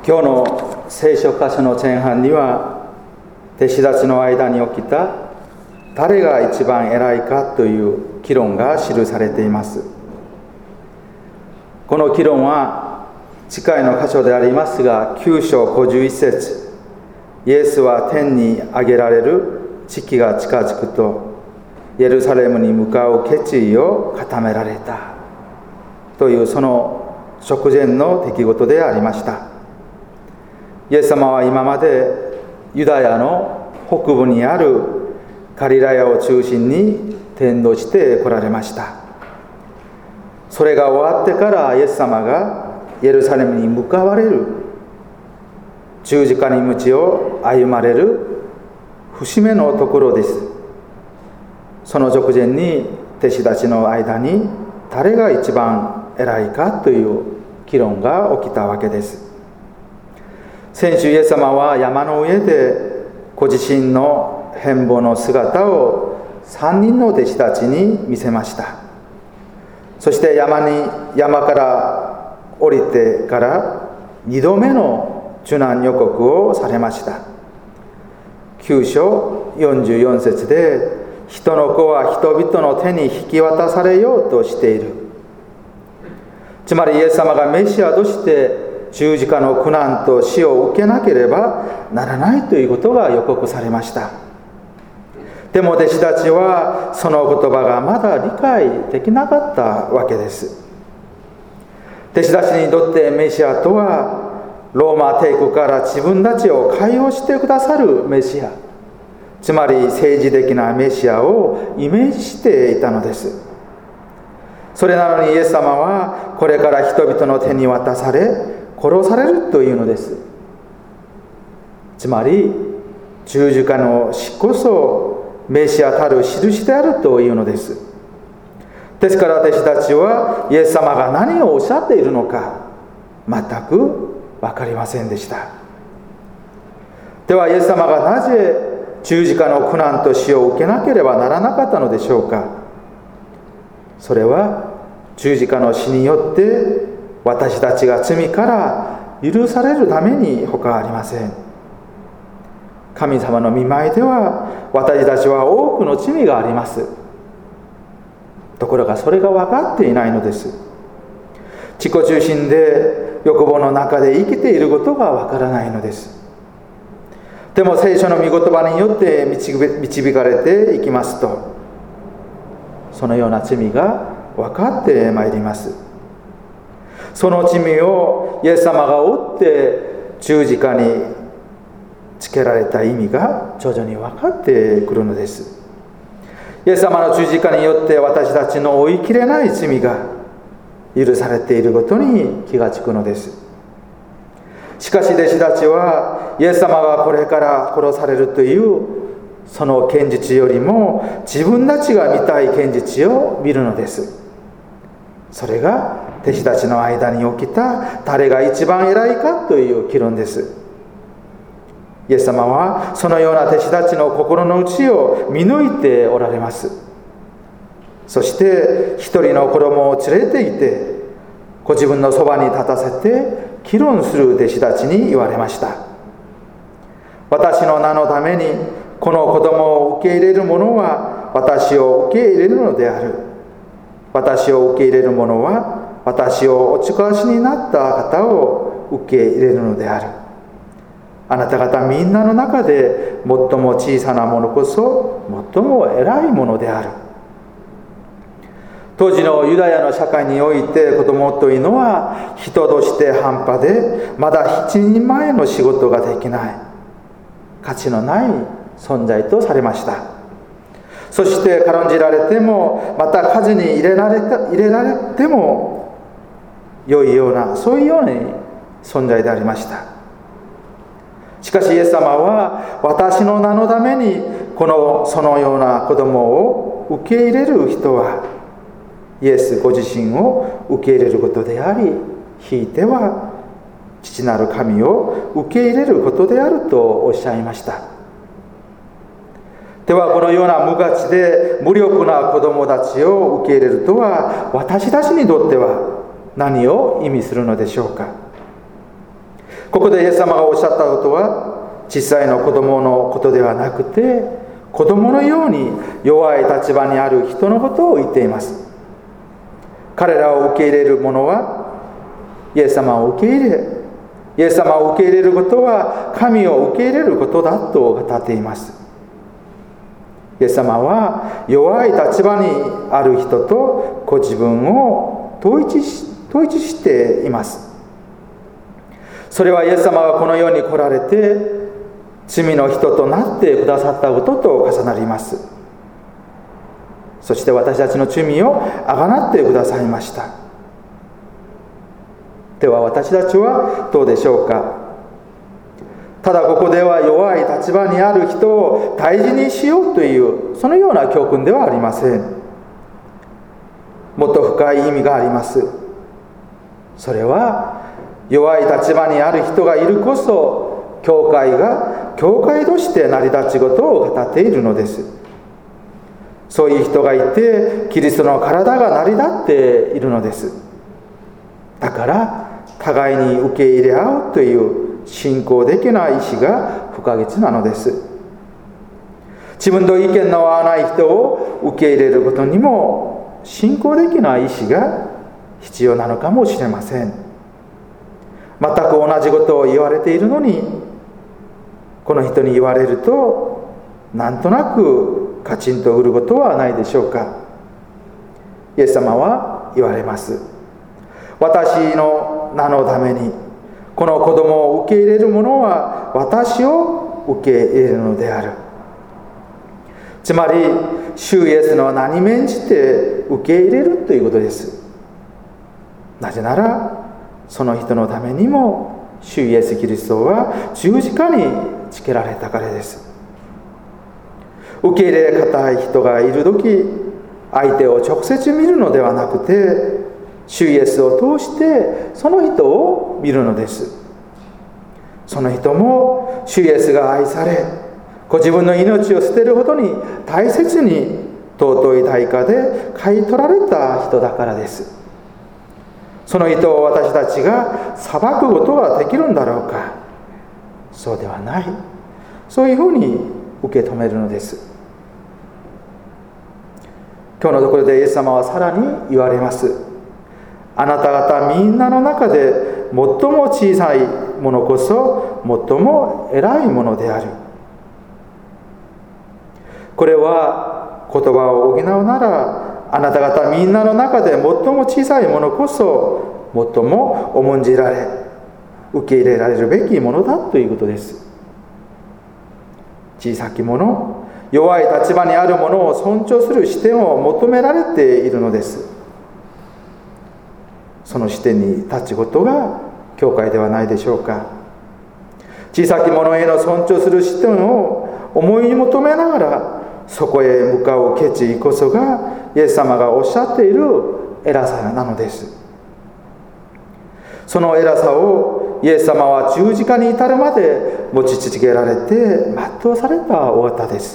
今日の聖書箇所の前半には、弟子たちの間に起きた誰が一番偉いかという議論が記されています。この議論は次回の箇所でありますが、9章51節、イエスは天に上げられる時期が近づくと、エルサレムに向かう決意を固められたという、その直前の出来事でありました。イエス様は今までユダヤの北部にあるガリラヤを中心に伝道して来られました。それが終わってからイエス様がエルサレムに向かわれる、十字架に道を歩まれる節目のところです。その直前に弟子たちの間に誰が一番偉いかという議論が起きたわけです。先週イエス様は山の上でご自身の変貌の姿を3人の弟子たちに見せました。そして山から降りてから2度目の受難予告をされました。9章44節で、人の子は人々の手に引き渡されようとしている。つまりイエス様がメシアとして十字架の苦難と死を受けなければならないということが予告されました。でも弟子たちはその言葉がまだ理解できなかったわけです。弟子たちにとってメシアとは、ローマ帝国から自分たちを解放してくださるメシア、つまり政治的なメシアをイメージしていたのです。それなのにイエス様はこれから人々の手に渡され殺されるというのです。つまり十字架の死こそメシアたる印であるというのです。ですから弟子たちはイエス様が何をおっしゃっているのか全く分かりませんでした。ではイエス様がなぜ十字架の苦難と死を受けなければならなかったのでしょうか。それは十字架の死によって私たちが罪から許されるために他ありません。神様の御前では私たちは多くの罪があります。ところがそれが分かっていないのです。自己中心で欲望の中で生きていることが分からないのです。でも聖書の御言葉によって導かれていきますと、そのような罪が分かってまいります。その罪をイエス様が負って十字架につけられた意味が徐々に分かってくるのです。イエス様の十字架によって私たちの追いきれない罪が許されていることに気がつくのです。しかし弟子たちはイエス様がこれから殺されるというその現実よりも自分たちが見たい現実を見るのです。それが弟子たちの間に起きた誰が一番偉いかという議論です。イエス様はそのような弟子たちの心の内を見抜いておられます。そして一人の子供を連れていてご自分のそばに立たせて議論する弟子たちに言われました。私の名のためにこの子供を受け入れる者は私を受け入れるのである。私を受け入れる者は私をお力しになった方を受け入れるのである。あなた方みんなの中で最も小さなものこそ最も偉いものである。当時のユダヤの社会において子供というのは人として半端でまだ一人前の仕事ができない価値のない存在とされました。そして軽んじられてもまた数に入れられても良いようなそういうような存在でありました。しかしイエス様は私の名のためにそのような子供を受け入れる人はイエスご自身を受け入れることであり、ひいては父なる神を受け入れることであるとおっしゃいました。ではこのような無価値で無力な子供たちを受け入れるとは私たちにとっては何を意味するのでしょうか。 ここでイエス様がおっしゃったことは、小さいの子供のことではなくて、子供のように弱い立場にある人のことを言っています。彼らを受け入れる者はイエス様を受け入れ、イエス様を受け入れることは神を受け入れることだと語っています。イエス様は弱い立場にある人とご自分を統一しています。それはイエス様がこの世に来られて罪の人となってくださったことと重なります。そして私たちの罪をあがなってくださいました。では私たちはどうでしょうか。ただここでは弱い立場にある人を大事にしようというそのような教訓ではありません。もっと深い意味があります。それは弱い立場にある人がいるこそ教会が教会として成り立ち事を語っているのです。そういう人がいてキリストの体が成り立っているのです。だから互いに受け入れ合うという信仰的な意志が不可欠なのです。自分と意見の合わない人を受け入れることにも信仰的な意志が必要なのかもしれません。全く同じことを言われているのに、この人に言われるとなんとなくカチンとくることはないでしょうか。イエス様は言われます。私の名のためにこの子供を受け入れる者は私を受け入れるのである。つまり主イエスの名に免じて受け入れるということです。なぜならその人のためにも主イエスキリストは十字架につけられたからです。受け入れがたい人がいるとき、相手を直接見るのではなくて主イエスを通してその人を見るのです。その人も主イエスが愛され、ご自分の命を捨てるほどに大切に尊い代価で買い取られた人だからです。その人を私たちが裁くことができるんだろうか。そうではない。そういうふうに受け止めるのです。今日のところでイエス様はさらに言われます。あなた方みんなの中で最も小さいものこそ最も偉いものである。これは言葉を補うなら、あなた方みんなの中で最も小さいものこそ最も重んじられ受け入れられるべきものだということです。小さきもの、弱い立場にあるものを尊重する視点を求められているのです。その視点に立ちことが教会ではないでしょうか。小さきものへの尊重する視点を思い求めながらそこへ向かう決意こそがイエス様がおっしゃっている偉さなのです。その偉さをイエス様は十字架に至るまで持ち続けられて全うされたお方です。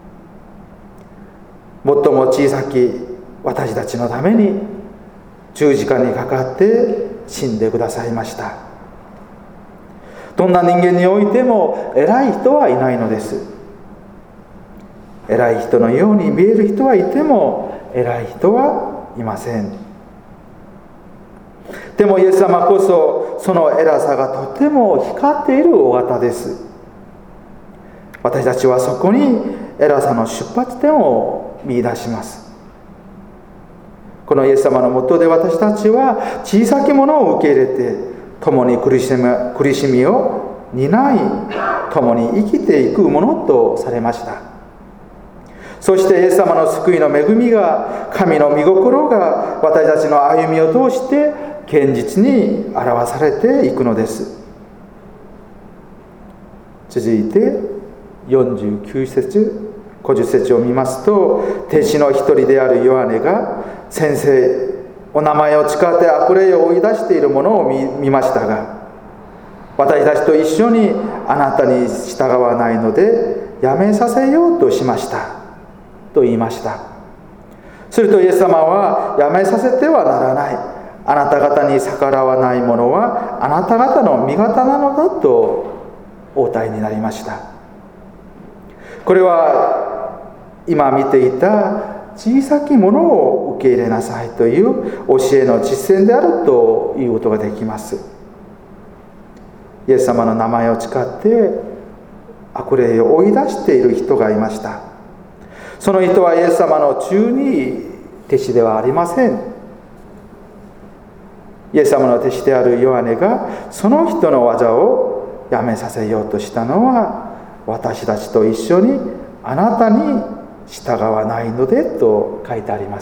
最も小さき私たちのために十字架にかかって死んでくださいました。どんな人間においても偉い人はいないのです。偉い人のように見える人はいても偉い人はいません。でもイエス様こそその偉さがとても光っているお方です。私たちはそこに偉さの出発点を見出します。このイエス様のもとで私たちは小さきものを受け入れて共に苦しみを担い共に生きていくものとされました。そしてイエス様の救いの恵みが、神の御心が私たちの歩みを通して現実に表されていくのです。続いて49節50節を見ますと、弟子の一人であるヨハネが、先生、お名前を誓って悪霊を追い出しているものを 見ましたが、私たちと一緒にあなたに従わないのでやめさせようとしましたと言いました。するとイエス様は、やめさせてはならない、 あなた方に逆らわない者はあなた方の味方なのだと応対になりました。これは今見ていた小さきものを受け入れなさいという教えの実践であるということができます。イエス様の名前を誓って悪霊を追い出している人がいました。その人はイエス様の忠に弟子ではありません。イエス様の弟子であるヨハネがその人の技をやめさせようとしたのは、私たちと一緒にあなたに従わないのでと書いてあります。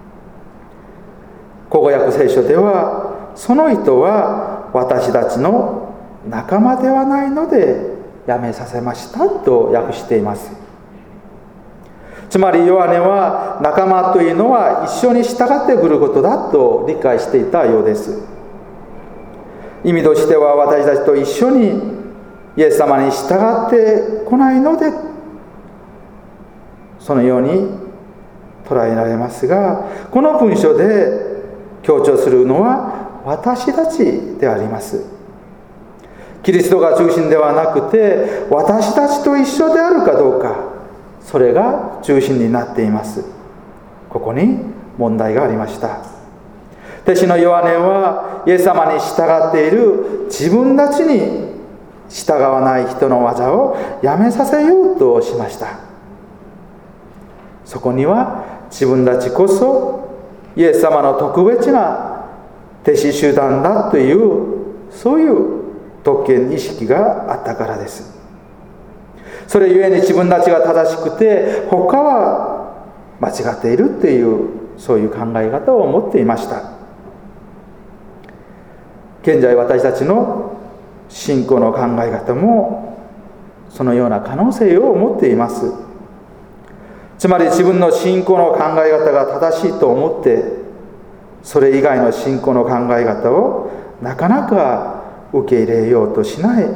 口語訳聖書では、その人は私たちの仲間ではないのでやめさせましたと訳しています。つまりヨハネは仲間というのは一緒に従ってくることだと理解していたようです。意味としては、私たちと一緒にイエス様に従ってこないので、そのように捉えられますが、この文章で強調するのは私たちであります。キリストが中心ではなくて、私たちと一緒であるかどうか、それが中心になっています。ここに問題がありました。弟子のヨハネはイエス様に従っている自分たちに従わない人の技をやめさせようとしました。そこには自分たちこそイエス様の特別な弟子集団だという、そういう特権意識があったからです。それゆえに自分たちが正しくて他は間違っているという、そういう考え方を持っていました。現在私たちの信仰の考え方もそのような可能性を持っています。つまり自分の信仰の考え方が正しいと思って、それ以外の信仰の考え方をなかなか受け入れようとしない。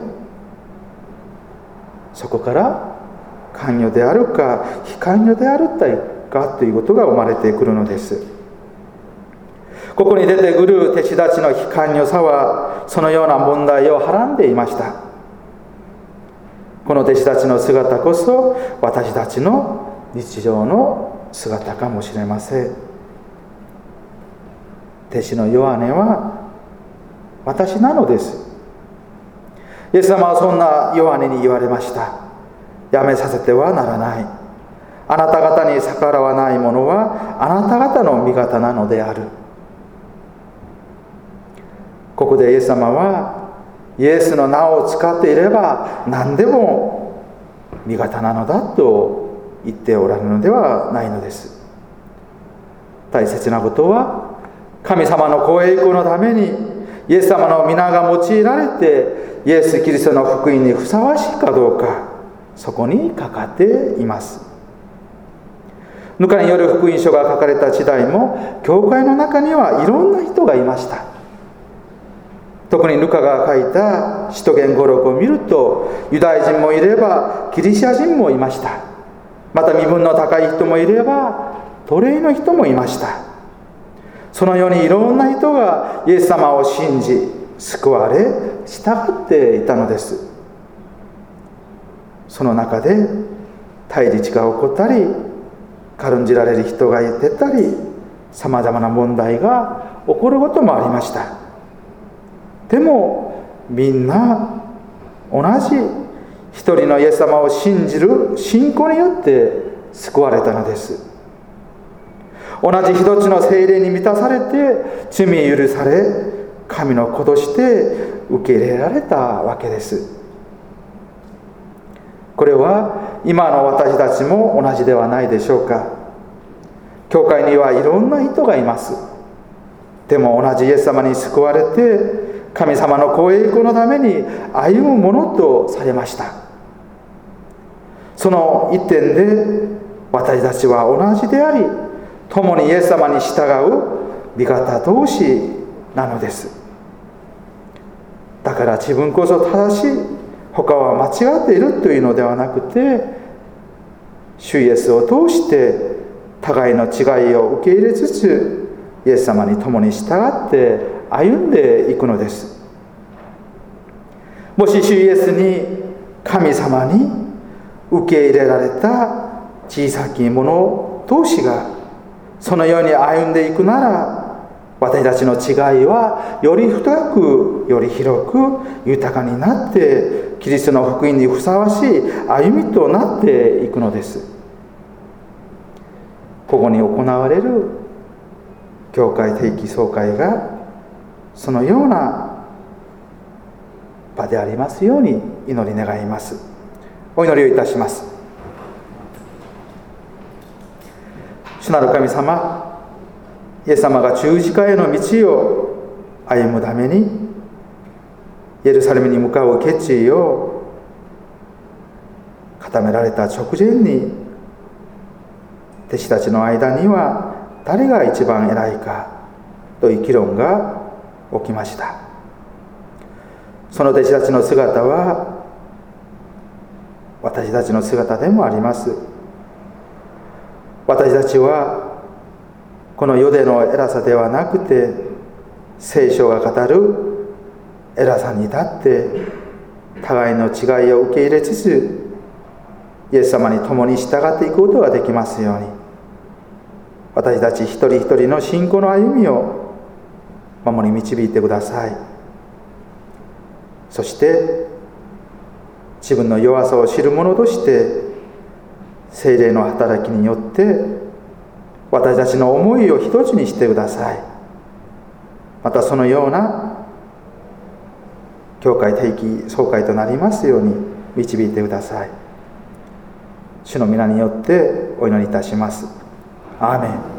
そこから関与であるか非関与であるかということが生まれてくるのです。ここに出てくる弟子たちの非関与さは、そのような問題をはらんでいました。この弟子たちの姿こそ私たちの日常の姿かもしれません。弟子のヨハネは私なのです。イエス様はそんなヨハネに言われました。やめさせてはならない。あなた方に逆らわない者はあなた方の味方なのである。ここでイエス様は、イエスの名を使っていれば何でも味方なのだと言っておられるのではないのです。大切なことは、神様のご栄光のためにイエス様の皆が用いられてイエス・キリストの福音にふさわしいかどうか、そこにかかっています。ヌカによる福音書が書かれた時代も、教会の中にはいろんな人がいました。特にヌカが書いた使徒言語録を見ると、ユダヤ人もいればギリシャ人もいました。また身分の高い人もいれば奴隷の人もいました。そのようにいろんな人がイエス様を信じ救われ従っていたのです。その中で対立が起こったり、軽んじられる人がいてたり、さまざまな問題が起こることもありました。でもみんな同じ一人のイエス様を信じる信仰によって救われたのです。同じ一つの聖霊に満たされて罪許され、神の子として受け入れられたわけです。これは今の私たちも同じではないでしょうか。教会にはいろんな人がいます。でも同じイエス様に救われて、神様のご栄光のために歩むものとされました。その一点で私たちは同じであり、共にイエス様に従う味方同士なのです。だから自分こそ正しい、他は間違っているというのではなくて、主イエスを通して互いの違いを受け入れつつ、 イエス様に共に従って歩んでいくのです。もし主イエスに神様に受け入れられた小さき者同士がそのように歩んでいくなら、私たちの違いはより深く、より広く豊かになって、キリストの福音にふさわしい歩みとなっていくのです。ここに行われる教会定期総会がそのような場でありますように祈り願います。お祈りをいたします。主なる神様、イエス様が十字架への道を歩むためにエルサレムに向かう決意を固められた直前に、弟子たちの間には誰が一番偉いかという議論が起きました。その弟子たちの姿は私たちの姿でもあります。私たちはこの世での偉さではなくて、聖書が語る偉さに立って互いの違いを受け入れつつ、イエス様に共に従っていくことができますように、私たち一人一人の信仰の歩みを守り導いてください。そして自分の弱さを知る者として聖霊の働きによって私たちの思いを一つにしてください。またそのような教会定期総会となりますように導いてください。主の皆によってお祈りいたします。アーメン。